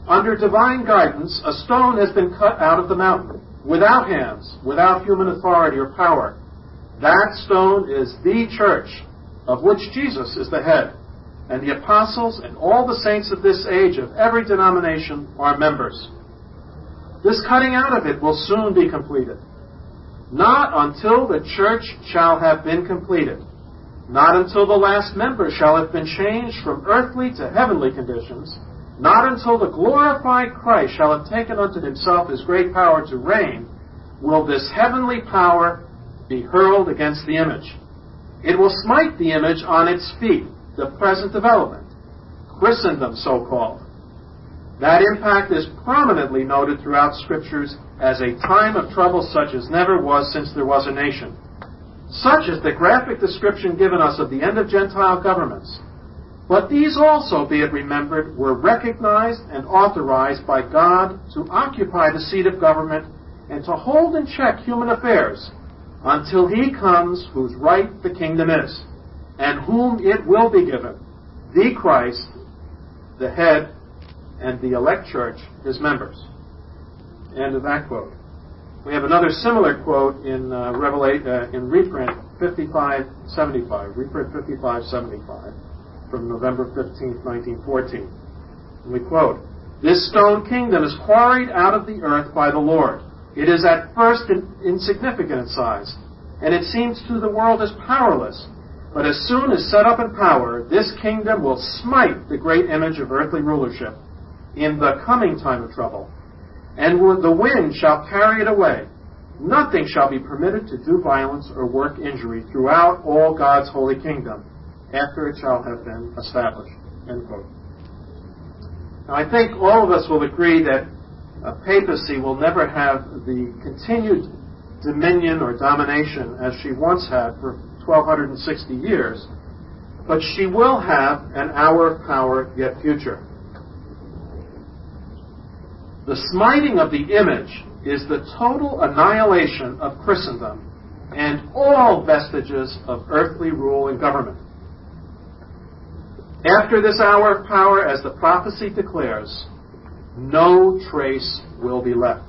Under divine guidance, a stone has been cut out of the mountain, without hands, without human authority or power. That stone is the church, of which Jesus is the head, and the apostles and all the saints of this age of every denomination are members. This cutting out of it will soon be completed. Not until the church shall have been completed, not until the last member shall have been changed from earthly to heavenly conditions, not until the glorified Christ shall have taken unto himself his great power to reign, will this heavenly power be hurled against the image. It will smite the image on its feet, the present development, Christendom so-called. That impact is prominently noted throughout Scriptures as a time of trouble such as never was since there was a nation. Such is the graphic description given us of the end of Gentile governments. But these also, be it remembered, were recognized and authorized by God to occupy the seat of government and to hold in check human affairs until he comes whose right the kingdom is, and whom it will be given, the Christ, the head, and the elect church, his members. End of that quote. We have another similar quote in uh, Revelation, uh, in reprint fifty-five seventy-five, reprint fifty-five seventy-five, from November fifteenth, nineteen fourteen. And we quote, "This stone kingdom is quarried out of the earth by the Lord. It is at first in, insignificant in size, and it seems to the world as powerless. But as soon as set up in power, this kingdom will smite the great image of earthly rulership in the coming time of trouble, and the wind shall carry it away. Nothing shall be permitted to do violence or work injury throughout all God's holy kingdom, after it shall have been established." End quote. Now, I think all of us will agree that a papacy will never have the continued dominion or domination as she once had for twelve sixty years, but she will have an hour of power yet future. The smiting of the image is the total annihilation of Christendom and all vestiges of earthly rule and government. After this hour of power, as the prophecy declares, no trace will be left.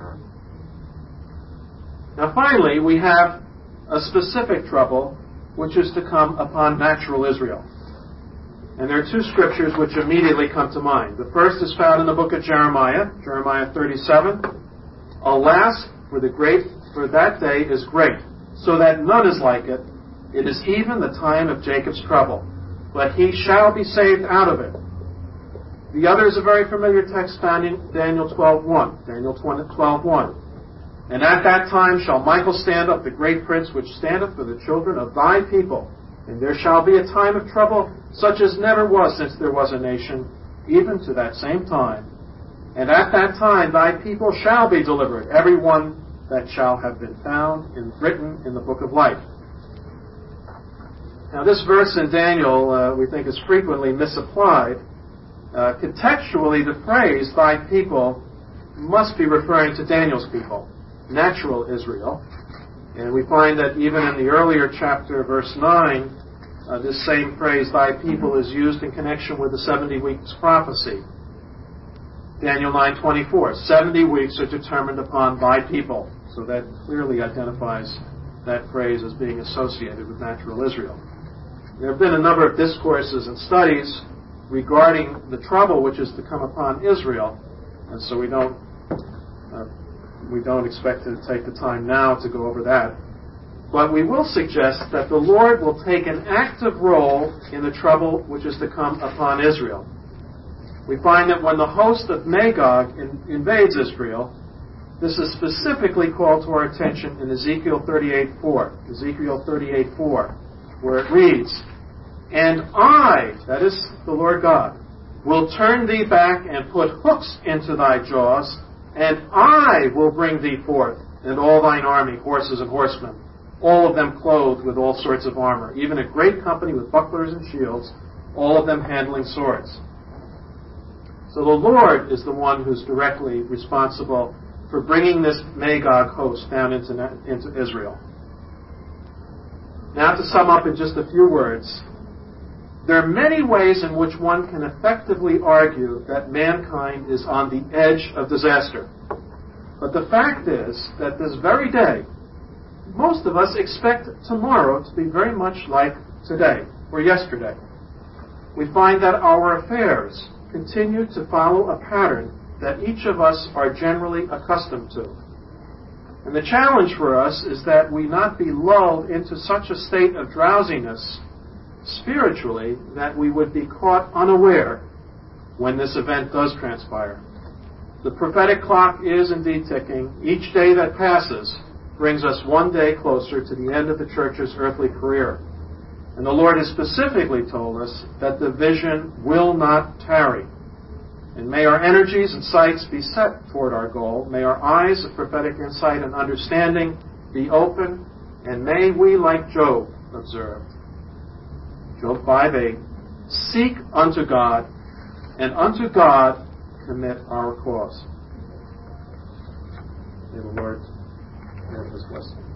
Now finally, we have a specific trouble which is to come upon natural Israel. And there are two scriptures which immediately come to mind. The first is found in the book of Jeremiah, Jeremiah thirty-seven. "Alas, for the great, for that day is great, so that none is like it. It is even the time of Jacob's trouble, but he shall be saved out of it." The other is a very familiar text found in Daniel twelve one. Daniel twelve one. "And at that time shall Michael stand up, the great prince, which standeth for the children of thy people. And there shall be a time of trouble, such as never was since there was a nation, even to that same time. And at that time thy people shall be delivered, every one that shall have been found and written in the book of life." Now this verse in Daniel, uh, we think, is frequently misapplied. Uh, contextually, the phrase, "thy people," must be referring to Daniel's people, natural Israel. And we find that even in the earlier chapter, verse nine, uh, this same phrase, "thy people," is used in connection with the seventy weeks prophecy. Daniel nine twenty-four, seventy weeks are determined upon thy people. So that clearly identifies that phrase as being associated with natural Israel. There have been a number of discourses and studies regarding the trouble which is to come upon Israel, and so we don't uh, we don't expect to take the time now to go over that. But we will suggest that the Lord will take an active role in the trouble which is to come upon Israel. We find that when the host of Magog in, invades Israel, this is specifically called to our attention in Ezekiel thirty-eight four. Ezekiel thirty-eight four, where it reads, "And I," that is the Lord God, "will turn thee back and put hooks into thy jaws, and I will bring thee forth, and all thine army, horses and horsemen, all of them clothed with all sorts of armor, even a great company with bucklers and shields, all of them handling swords." So the Lord is the one who's directly responsible for bringing this Magog host down into, into Israel. Now to sum up in just a few words, There are many ways in which one can effectively argue that mankind is on the edge of disaster. But the fact is that this very day, most of us expect tomorrow to be very much like today or yesterday. We find that our affairs continue to follow a pattern that each of us are generally accustomed to. And the challenge for us is that we not be lulled into such a state of drowsiness spiritually that we would be caught unaware when this event does transpire. The prophetic clock is indeed ticking. Each day that passes brings us one day closer to the end of the church's earthly career. And the Lord has specifically told us that the vision will not tarry. And may our energies and sights be set toward our goal. May our eyes of prophetic insight and understanding be open. And may we, like Job observed, Job five eight, seek unto God, and unto God commit our cause. May the Lord grant his blessing.